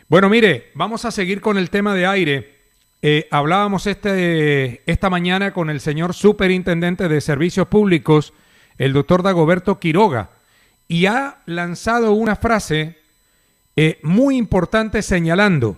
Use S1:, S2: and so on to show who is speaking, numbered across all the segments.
S1: Bueno, mire, vamos a seguir con el tema de aire. Hablábamos esta mañana con el señor superintendente de Servicios Públicos, el doctor Dagoberto Quiroga, y ha lanzado una frase muy importante señalando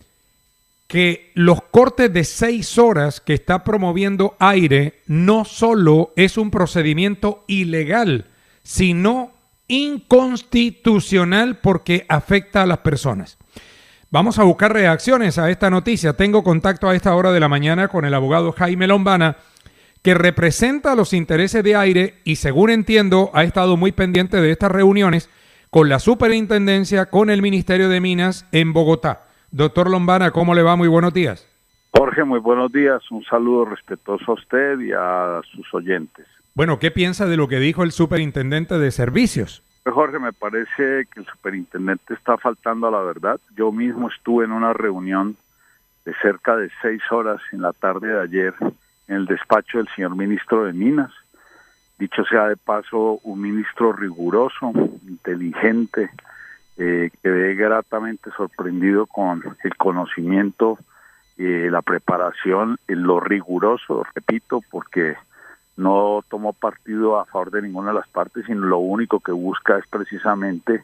S1: que los cortes de 6 horas que está promoviendo aire no solo es un procedimiento ilegal, sino inconstitucional porque afecta a las personas. Vamos a buscar reacciones a esta noticia. Tengo contacto a esta hora de la mañana con el abogado Jaime Lombana, que representa los intereses de aire y, según entiendo, ha estado muy pendiente de estas reuniones con la superintendencia, con el Ministerio de Minas en Bogotá. Doctor Lombana, ¿cómo le va? Muy buenos días.
S2: Jorge, muy buenos días. Un saludo respetuoso a usted y a sus oyentes.
S1: Bueno, ¿qué piensa de lo que dijo el superintendente de Servicios?
S2: Jorge, me parece que el superintendente está faltando a la verdad. Yo mismo estuve en una reunión de cerca de 6 horas en la tarde de ayer en el despacho del señor ministro de Minas. Dicho sea de paso, un ministro riguroso, inteligente, quedé gratamente sorprendido con el conocimiento, la preparación, lo riguroso, repito, porque no tomó partido a favor de ninguna de las partes, sino lo único que busca es precisamente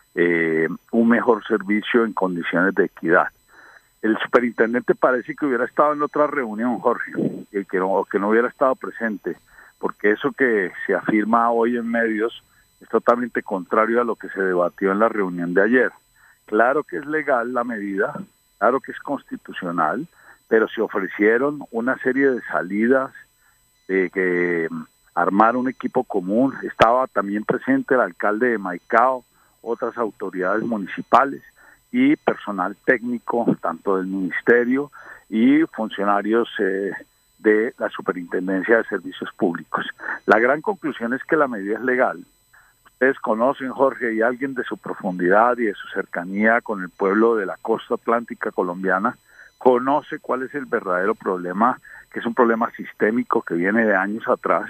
S2: un mejor servicio en condiciones de equidad. El superintendente parece que hubiera estado en otra reunión, Jorge, que no hubiera estado presente, porque eso que se afirma hoy en medios es totalmente contrario a lo que se debatió en la reunión de ayer. Claro que es legal la medida, claro que es constitucional, pero se ofrecieron una serie de salidas, de que armar un equipo común. Estaba también presente el alcalde de Maicao, otras autoridades municipales y personal técnico, tanto del ministerio y funcionarios de la Superintendencia de Servicios Públicos. La gran conclusión es que la medida es legal. Ustedes conocen, Jorge, y alguien de su profundidad y de su cercanía con el pueblo de la costa atlántica colombiana conoce cuál es el verdadero problema, que es un problema sistémico que viene de años atrás,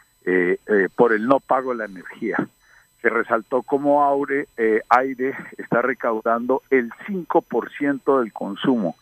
S2: por el no pago de la energía. Se resaltó cómo aire está recaudando el 5% del consumo,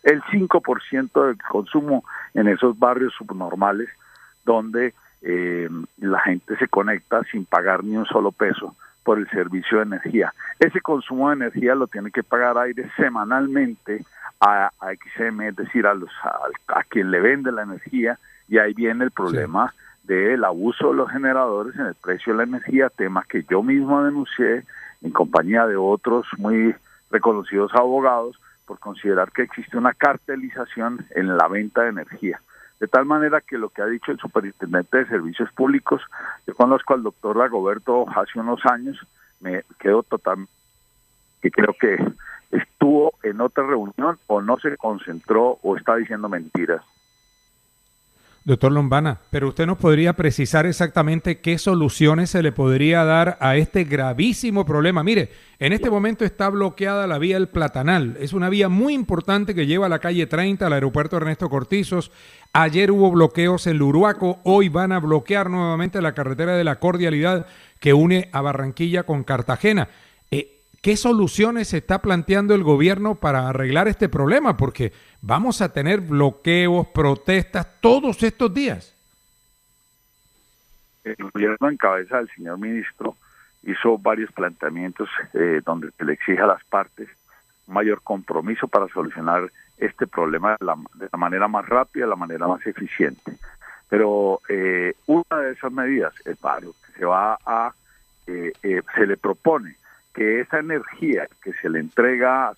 S2: en esos barrios subnormales donde la gente se conecta sin pagar ni un solo peso por el servicio de energía. Ese consumo de energía lo tiene que pagar aire semanalmente a XM, es decir, a quien le vende la energía, y ahí viene el problema del abuso de los generadores en el precio de la energía, tema que yo mismo denuncié en compañía de otros muy reconocidos abogados por considerar que existe una cartelización en la venta de energía. De tal manera que lo que ha dicho el superintendente de Servicios Públicos, yo conozco al doctor Dagoberto hace unos años, me quedo totalmente, que creo que estuvo en otra reunión o no se concentró o está diciendo mentiras.
S1: Doctor Lombana, pero usted nos podría precisar exactamente qué soluciones se le podría dar a este gravísimo problema. Mire, en este momento está bloqueada la vía El Platanal. Es una vía muy importante que lleva a la calle 30, al aeropuerto Ernesto Cortizos. Ayer hubo bloqueos en Luruaco, hoy van a bloquear nuevamente la carretera de la Cordialidad que une a Barranquilla con Cartagena. ¿Qué soluciones se está planteando el gobierno para arreglar este problema? Porque vamos a tener bloqueos, protestas todos estos días.
S2: El gobierno en cabeza del señor ministro hizo varios planteamientos donde se le exige a las partes un mayor compromiso para solucionar este problema de la manera más rápida, de la manera más eficiente. Pero una de esas medidas es se le propone que esa energía que se le entrega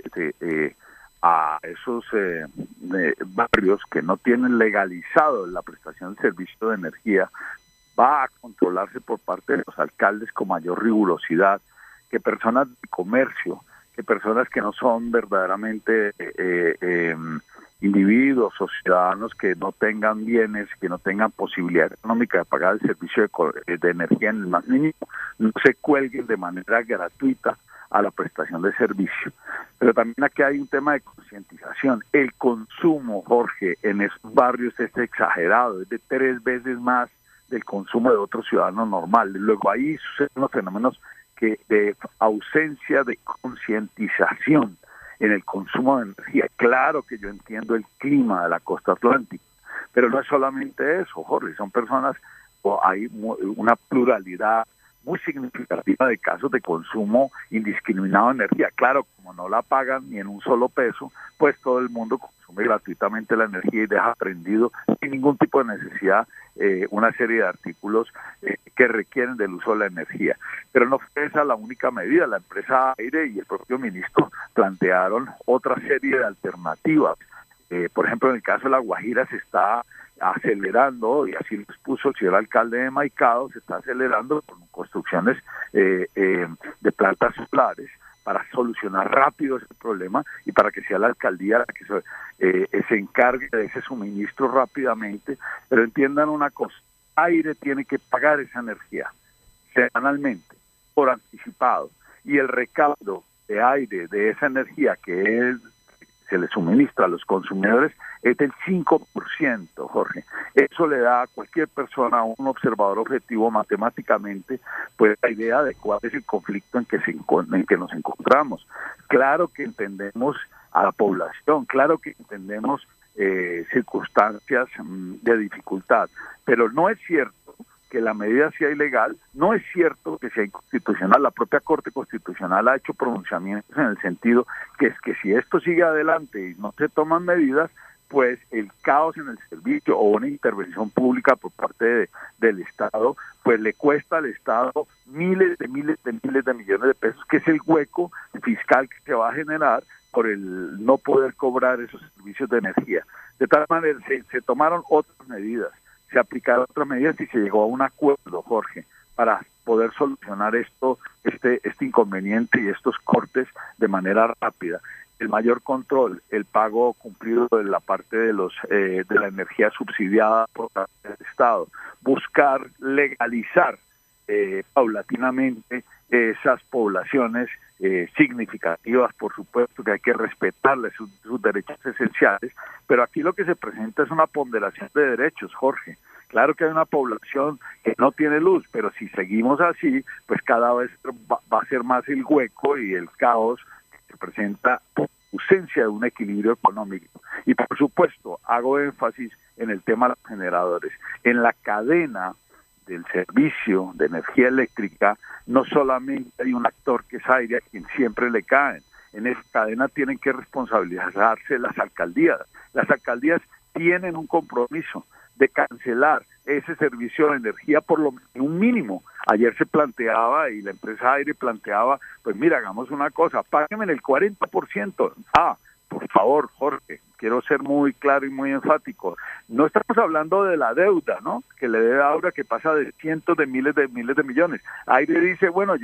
S2: a esos barrios que no tienen legalizado la prestación del servicio de energía va a controlarse por parte de los alcaldes con mayor rigurosidad, que personas de comercio, que personas que no son verdaderamente individuos o ciudadanos que no tengan bienes, que no tengan posibilidad económica de pagar el servicio de energía en el más mínimo, no se cuelguen de manera gratuita a la prestación de servicio. Pero también aquí hay un tema de concientización. El consumo, Jorge, en esos barrios es exagerado, es de 3 veces más del consumo de otros ciudadanos normales. Luego ahí suceden unos fenómenos de ausencia de concientización. en el consumo de energía. Claro que yo entiendo el clima de la costa atlántica, pero no es solamente eso, Jorge, son personas, hay una pluralidad muy significativa de casos de consumo indiscriminado de energía. Claro, como no la pagan ni en un solo peso, pues todo el mundo consume gratuitamente la energía y deja prendido sin ningún tipo de necesidad una serie de artículos que requieren del uso de la energía. Pero no fue esa la única medida. La empresa Aire y el propio ministro plantearon otra serie de alternativas. Por ejemplo, en el caso de La Guajira se está acelerando, y así lo expuso el señor alcalde de Maicao, se está acelerando con construcciones de plantas solares para solucionar rápido ese problema y para que sea la alcaldía la que se encargue de ese suministro rápidamente. Pero entiendan una cosa, Aire tiene que pagar esa energía semanalmente por anticipado, y el recaudo de Aire de esa energía que se le suministra a los consumidores es del 5%, Jorge. Eso le da a cualquier persona, a un observador objetivo matemáticamente, pues la idea de cuál es el conflicto en que nos encontramos. Claro que entendemos a la población, claro que entendemos circunstancias de dificultad, pero no es cierto que la medida sea ilegal, no es cierto que sea inconstitucional. La propia Corte Constitucional ha hecho pronunciamientos en el sentido que es que si esto sigue adelante y no se toman medidas, pues el caos en el servicio o una intervención pública por parte del Estado, pues le cuesta al Estado miles de millones de pesos, que es el hueco fiscal que se va a generar por el no poder cobrar esos servicios de energía. De tal manera, se tomaron otras medidas, se aplicaron otras medidas y se llegó a un acuerdo, Jorge, para poder solucionar este inconveniente y estos cortes de manera rápida. El mayor control, el pago cumplido de la parte de la energía subsidiada por parte del Estado, buscar legalizar paulatinamente esas poblaciones significativas, por supuesto que hay que respetarles sus derechos esenciales, pero aquí lo que se presenta es una ponderación de derechos, Jorge. Claro que hay una población que no tiene luz, pero si seguimos así, pues cada vez va a ser más el hueco y el caos que se presenta por ausencia de un equilibrio económico. Y por supuesto, hago énfasis en el tema de los generadores. En la cadena del servicio de energía eléctrica, no solamente hay un actor que es Aire, a quien siempre le caen. En esa cadena tienen que responsabilizarse las alcaldías. Las alcaldías tienen un compromiso de cancelar ese servicio de energía por lo menos un mínimo. Ayer se planteaba y la empresa Aire planteaba, pues mira, hagamos una cosa, páguenme el 40%. Por favor, Jorge, quiero ser muy claro y muy enfático. No estamos hablando de la deuda, ¿no? Que le debe a Aura, que pasa de cientos de miles de millones. Aire dice, bueno,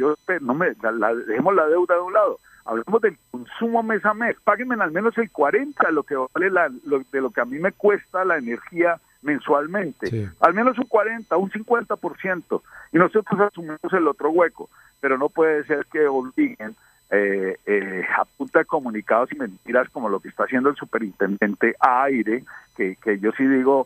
S2: dejemos la deuda de un lado. Hablamos del consumo mes a mes. Páguenme al menos el 40% de lo que vale de lo que a mí me cuesta la energía mensualmente. Sí. Al menos un 40%, un 50%. Y nosotros asumimos el otro hueco. Pero no puede ser que obliguen a punta de comunicados y mentiras como lo que está haciendo el superintendente a Aire, que yo sí digo,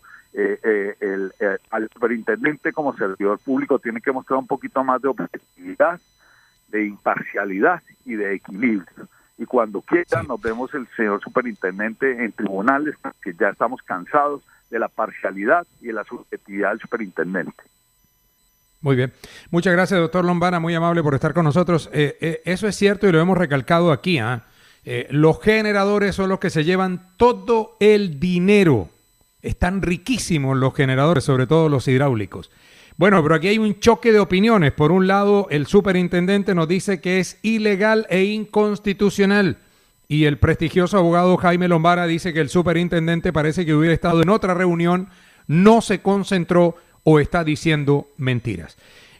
S2: al superintendente como servidor público tiene que mostrar un poquito más de objetividad, de imparcialidad y de equilibrio. Y cuando quieran nos vemos el señor superintendente en tribunales, porque ya estamos cansados de la parcialidad y de la subjetividad del superintendente.
S1: Muy bien. Muchas gracias, doctor Lombana, muy amable por estar con nosotros. Eso es cierto y lo hemos recalcado aquí. Los generadores son los que se llevan todo el dinero. Están riquísimos los generadores, sobre todo los hidráulicos. Bueno, pero aquí hay un choque de opiniones. Por un lado, el superintendente nos dice que es ilegal e inconstitucional. Y el prestigioso abogado Jaime Lombana dice que el superintendente parece que hubiera estado en otra reunión, no se concentró o está diciendo mentiras.